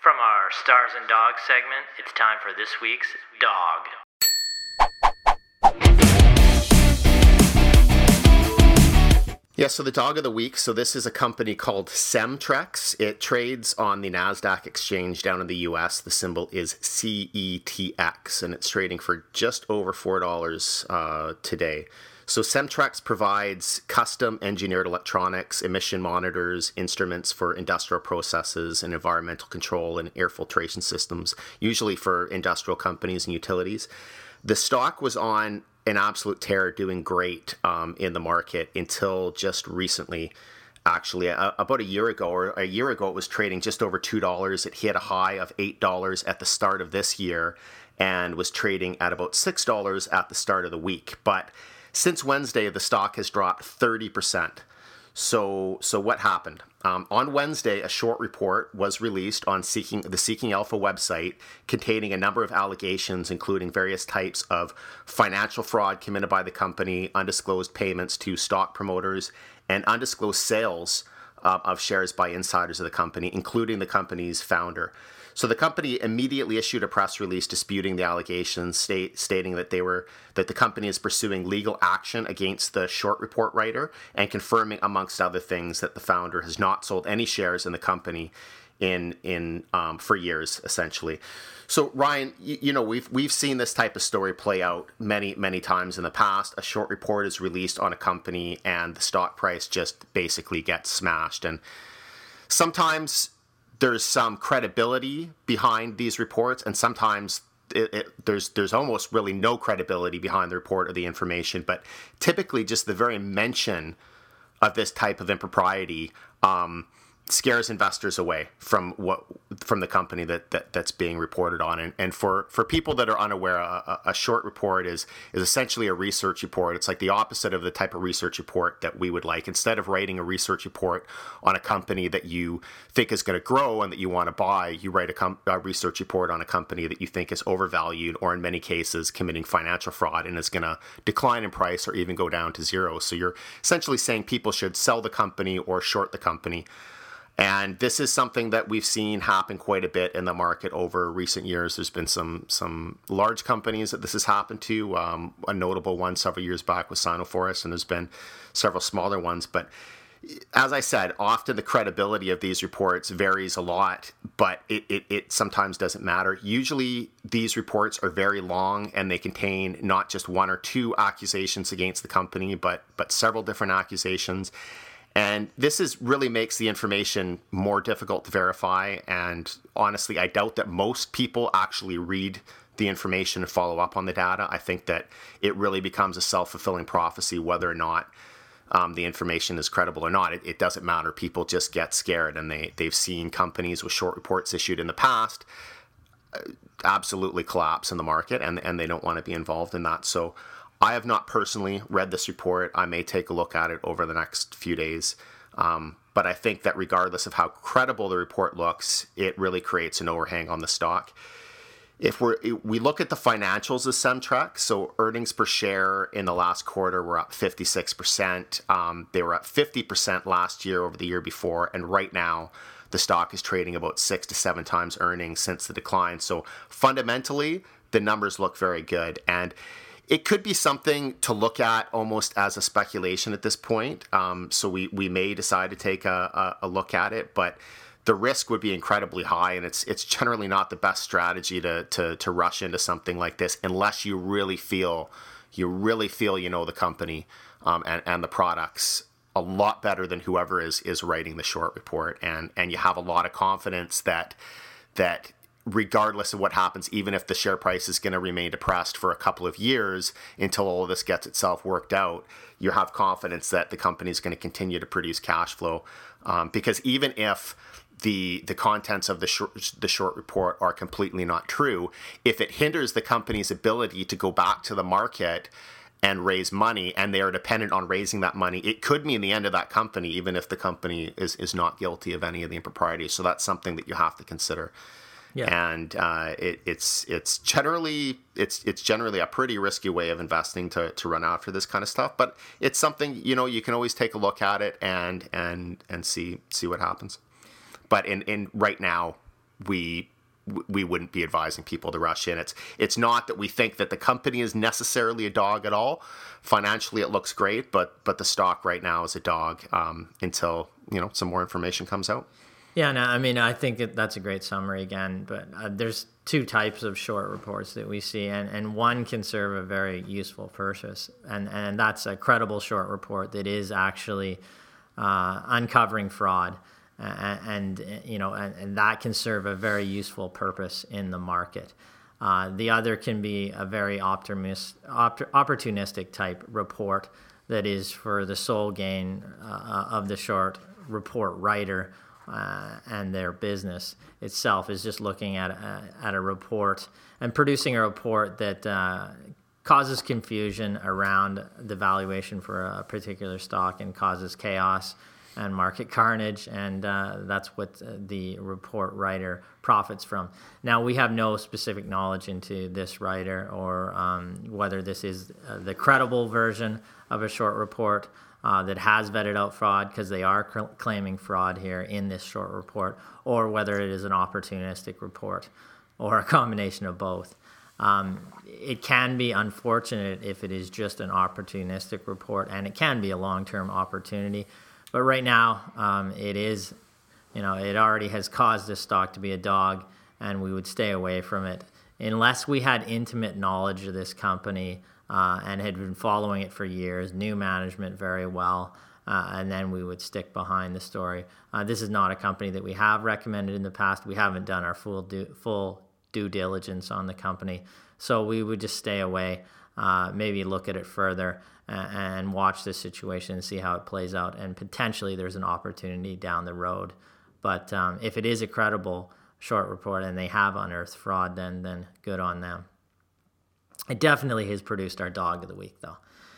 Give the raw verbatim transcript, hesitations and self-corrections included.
From our Stars and Dogs segment, it's time for this week's Dog. Yeah, so the dog of the week, so this is a company called Cemtrex. It trades on the NASDAQ exchange down in the U S. The symbol is C E T X, and it's trading for just over four dollars uh, today. So Cemtrex provides custom engineered electronics, emission monitors, instruments for industrial processes and environmental control and air filtration systems, usually for industrial companies and utilities. The stock was on an absolute tear, doing great um, in the market until just recently. Actually, a, about a year ago, or a year ago, it was trading just over two dollars. It hit a high of eight dollars at the start of this year and was trading at about six dollars at the start of the week. But since Wednesday, the stock has dropped thirty percent. So, so what happened? Um, on Wednesday, a short report was released on Seeking, the Seeking Alpha website containing a number of allegations, including various types of financial fraud committed by the company, undisclosed payments to stock promoters, and undisclosed sales uh, of shares by insiders of the company, including the company's founder. So the company immediately issued a press release disputing the allegations, state, stating that they were that the company is pursuing legal action against the short report writer and confirming, amongst other things, that the founder has not sold any shares in the company in in um, for years, essentially. So Ryan, you, you know we've we've seen this type of story play out many many times in the past. A short report is released on a company and the stock price just basically gets smashed, and sometimes there's some credibility behind these reports, and sometimes it, it, there's there's almost really no credibility behind the report or the information. But typically, just the very mention of this type of impropriety um, scares investors away from what from the company that, that that's being reported on. And, and for, for people that are unaware, a, a short report is is essentially a research report. It's like the opposite of the type of research report that we would like. Instead of writing a research report on a company that you think is going to grow and that you want to buy, you write a, com- a research report on a company that you think is overvalued or in many cases committing financial fraud and is going to decline in price or even go down to zero. So you're essentially saying people should sell the company or short the company. And this is something that we've seen happen quite a bit in the market over recent years. There's been some some large companies that this has happened to. Um, a notable one several years back was Sinoforest, and there's been several smaller ones. But as I said, often the credibility of these reports varies a lot, but it, it, it sometimes doesn't matter. Usually these reports are very long and they contain not just one or two accusations against the company, but but several different accusations. And this is really makes the information more difficult to verify. And honestly, I doubt that most people actually read the information and follow up on the data. I think that it really becomes a self-fulfilling prophecy whether or not um, the information is credible or not. It, it doesn't matter. People just get scared, and they, they've seen companies with short reports issued in the past uh, absolutely collapse in the market, and, and they don't want to be involved in that. So I have not personally read this report. I may take a look at it over the next few days. Um, but I think that regardless of how credible the report looks, it really creates an overhang on the stock. If we're, we look at the financials of Cemtrex, so earnings per share in the last quarter were up fifty-six percent. Um, they were up fifty percent last year over the year before. And right now, the stock is trading about six to seven times earnings since the decline. So fundamentally, the numbers look very good. And it could be something to look at almost as a speculation at this point. Um, so we, we may decide to take a, a, a look at it, but the risk would be incredibly high, and it's it's generally not the best strategy to to to rush into something like this unless you really feel you really feel you know the company um, and and the products a lot better than whoever is is writing the short report, and and you have a lot of confidence that that. regardless of what happens, even if the share price is going to remain depressed for a couple of years until all of this gets itself worked out, you have confidence that the company is going to continue to produce cash flow. Um, because even if the the contents of the short, the short report are completely not true, if it hinders the company's ability to go back to the market and raise money, and they are dependent on raising that money, it could mean the end of that company, even if the company is, is not guilty of any of the improprieties. So that's something that you have to consider. Yeah. And uh, it, it's it's generally it's it's generally a pretty risky way of investing to, to run after this kind of stuff. But it's something, you know, you can always take a look at it and and and see see what happens. But in, in right now, we we wouldn't be advising people to rush in. It's it's not that we think that the company is necessarily a dog at all. Financially, it looks great, but but the stock right now is a dog um, until you know some more information comes out. Yeah, no, I mean, I think that that's a great summary again, but uh, there's two types of short reports that we see, and, and one can serve a very useful purpose, and, and that's a credible short report that is actually uh, uncovering fraud, uh, and, you know, and, and that can serve a very useful purpose in the market. Uh, the other can be a very optimist, op- opportunistic type report that is for the sole gain uh, of the short report writer, Uh, and their business itself is just looking at a, at a report and producing a report that uh, causes confusion around the valuation for a particular stock and causes chaos and market carnage, and uh, that's what the report writer profits from. Now, we have no specific knowledge into this writer or um, whether this is uh, the credible version of a short report Uh, that has vetted out fraud, because they are cl- claiming fraud here in this short report, or whether it is an opportunistic report or a combination of both. Um, it can be unfortunate if it is just an opportunistic report, and it can be a long-term opportunity. But right now, um, it is, you know, it already has caused this stock to be a dog, and we would stay away from it unless we had intimate knowledge of this company Uh, and had been following it for years, knew management very well, uh, and then we would stick behind the story. Uh, this is not a company that we have recommended in the past. We haven't done our full due, full due diligence on the company, so we would just stay away, uh, maybe look at it further, uh, and watch this situation and see how it plays out, and potentially there's an opportunity down the road. But um, if it is a credible short report and they have unearthed fraud, then then good on them. It definitely has produced our dog of the week, though.